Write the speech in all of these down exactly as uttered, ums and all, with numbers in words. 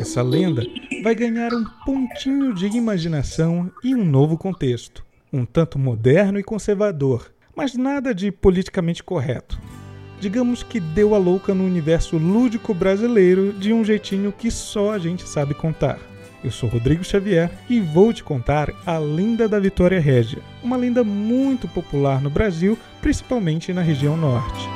essa lenda vai ganhar um pontinho de imaginação e um novo contexto, um tanto moderno e conservador, mas nada de politicamente correto. Digamos que deu a louca no universo lúdico brasileiro de um jeitinho que só a gente sabe contar. Eu sou Rodrigo Xavier e vou te contar a lenda da Vitória Régia, uma lenda muito popular no Brasil, principalmente na região norte.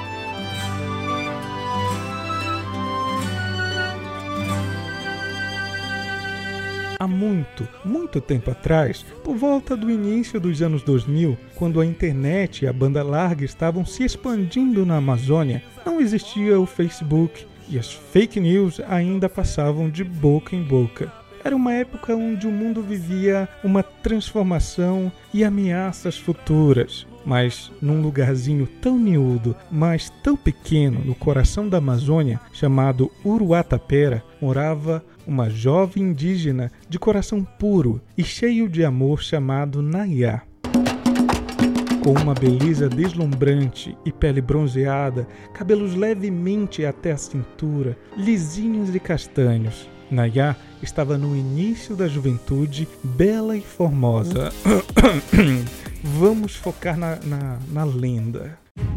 Há muito, muito tempo atrás, por volta do início dos anos dois mil, quando a internet e a banda larga estavam se expandindo na Amazônia, não existia o Facebook e as fake news ainda passavam de boca em boca. Era uma época onde o mundo vivia uma transformação e ameaças futuras. Mas num lugarzinho tão miúdo, mas tão pequeno no coração da Amazônia, chamado Uruatapera, morava uma jovem indígena de coração puro e cheio de amor chamado Nayá. Com uma beleza deslumbrante e pele bronzeada, cabelos levemente até a cintura, lisinhos e castanhos, Nayá estava no início da juventude, bela e formosa. Vamos focar na, na, na lenda.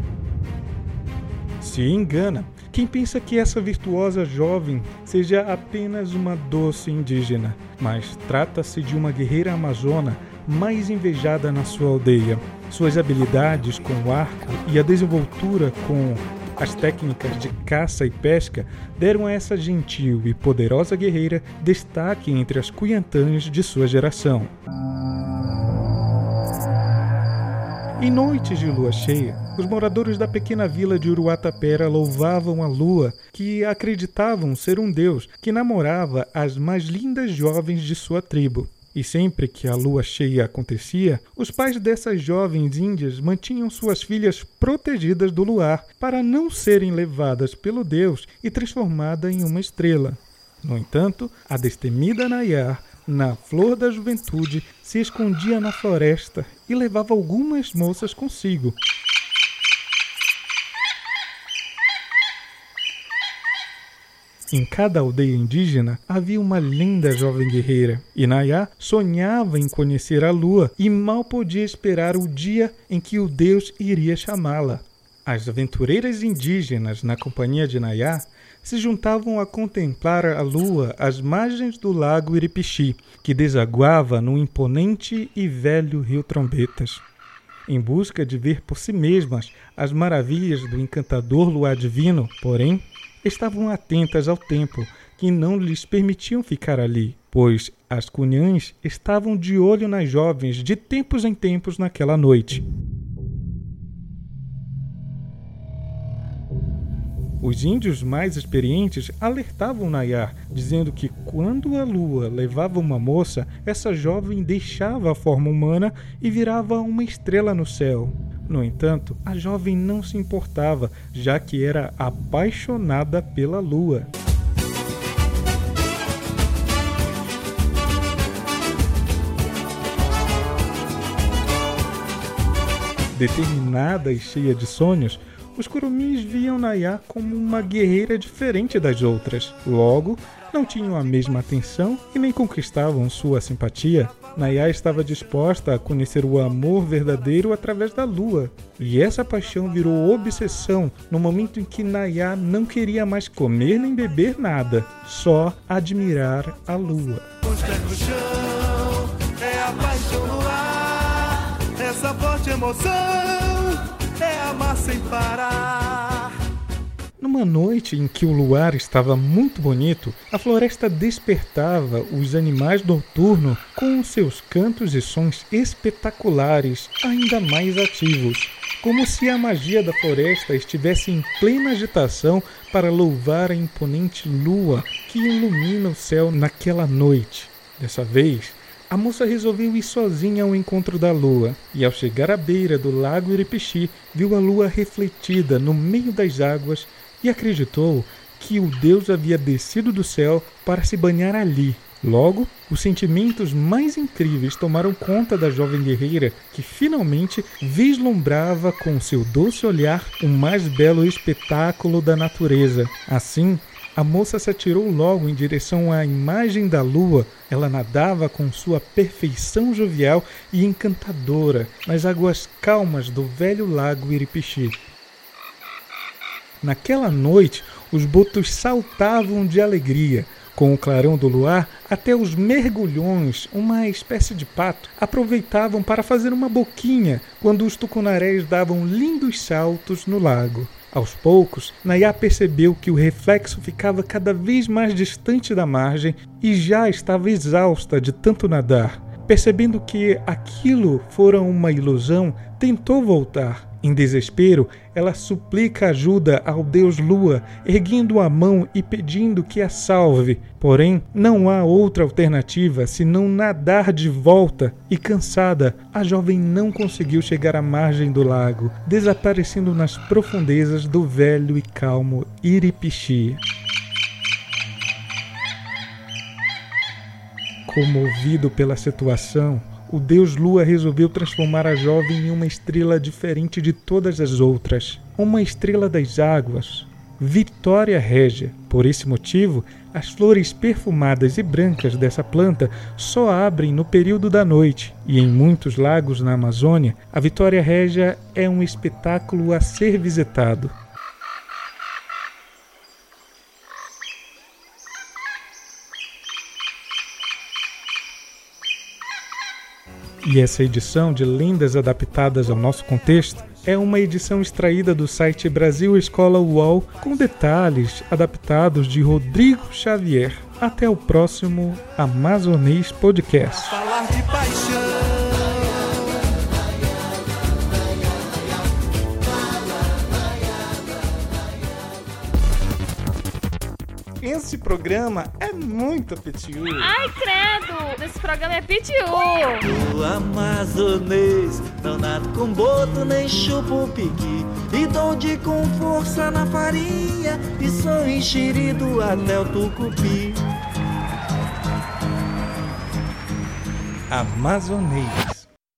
Se engana quem pensa que essa virtuosa jovem seja apenas uma doce indígena, mas trata-se de uma guerreira amazona mais invejada na sua aldeia. Suas habilidades com o arco e a desenvoltura com as técnicas de caça e pesca deram a essa gentil e poderosa guerreira destaque entre as cuiantãs de sua geração. Em noites de lua cheia, os moradores da pequena vila de Uruatapera louvavam a lua, que acreditavam ser um deus que namorava as mais lindas jovens de sua tribo. E sempre que a lua cheia acontecia, os pais dessas jovens índias mantinham suas filhas protegidas do luar para não serem levadas pelo deus e transformadas em uma estrela. No entanto, a destemida Nayá, na flor da juventude, se escondia na floresta e levava algumas moças consigo. Em cada aldeia indígena havia uma linda jovem guerreira, e Nayá sonhava em conhecer a lua e mal podia esperar o dia em que o deus iria chamá-la. As aventureiras indígenas, na companhia de Nayá, se juntavam a contemplar a lua às margens do lago Iripixi, que desaguava no imponente e velho rio Trombetas. Em busca de ver por si mesmas as maravilhas do encantador luar divino, porém, estavam atentas ao tempo, que não lhes permitiam ficar ali, pois as cunhãs estavam de olho nas jovens de tempos em tempos naquela noite. Os índios mais experientes alertavam Nayá, dizendo que quando a lua levava uma moça, essa jovem deixava a forma humana e virava uma estrela no céu. No entanto, a jovem não se importava, já que era apaixonada pela lua. Determinada e cheia de sonhos, os curumins viam Nayá como uma guerreira diferente das outras. Logo, não tinham a mesma atenção e nem conquistavam sua simpatia. Nayá estava disposta a conhecer o amor verdadeiro através da lua. E essa paixão virou obsessão no momento em que Nayá não queria mais comer nem beber nada, só admirar a lua. Os pés no chão, é a paixão no ar, essa forte emoção, é amar sem parar. Numa noite em que o luar estava muito bonito, a floresta despertava os animais noturnos com seus cantos e sons espetaculares, ainda mais ativos, como se a magia da floresta estivesse em plena agitação para louvar a imponente lua que ilumina o céu naquela noite. Dessa vez, a moça resolveu ir sozinha ao encontro da lua, e ao chegar à beira do lago Iripixi, viu a lua refletida no meio das águas e acreditou que o deus havia descido do céu para se banhar ali. Logo, os sentimentos mais incríveis tomaram conta da jovem guerreira, que finalmente vislumbrava com seu doce olhar o mais belo espetáculo da natureza. Assim, A moça se atirou logo em direção à imagem da lua. Ela nadava com sua perfeição jovial e encantadora nas águas calmas do velho lago Iripixi. Naquela noite, os botos saltavam de alegria. Com o clarão do luar, até os mergulhões, uma espécie de pato, aproveitavam para fazer uma boquinha quando os tucunarés davam lindos saltos no lago. Aos poucos, Nayá percebeu que o reflexo ficava cada vez mais distante da margem e já estava exausta de tanto nadar. Percebendo que aquilo fora uma ilusão, tentou voltar. Em desespero, ela suplica ajuda ao deus Lua, erguendo a mão e pedindo que a salve. Porém, não há outra alternativa senão nadar de volta. E cansada, a jovem não conseguiu chegar à margem do lago, desaparecendo nas profundezas do velho e calmo Iripixi. Comovido pela situação, o deus Lua resolveu transformar a jovem em uma estrela diferente de todas as outras, uma estrela das águas, Vitória Régia. Por esse motivo, as flores perfumadas e brancas dessa planta só abrem no período da noite, e em muitos lagos na Amazônia, a Vitória Régia é um espetáculo a ser visitado. E essa edição de Lendas Adaptadas ao Nosso Contexto é uma edição extraída do site Brasil Escola U O L com detalhes adaptados de Rodrigo Xavier. Até o próximo Amazonês Podcast. Falar de paixão. Esse programa é muito pitiú. Ai, credo! Esse programa é pitiú. O amazonês não nada com boto nem chupa o piqui, e donde com força na farinha e sou enxerido até o tucupi. Amazonês.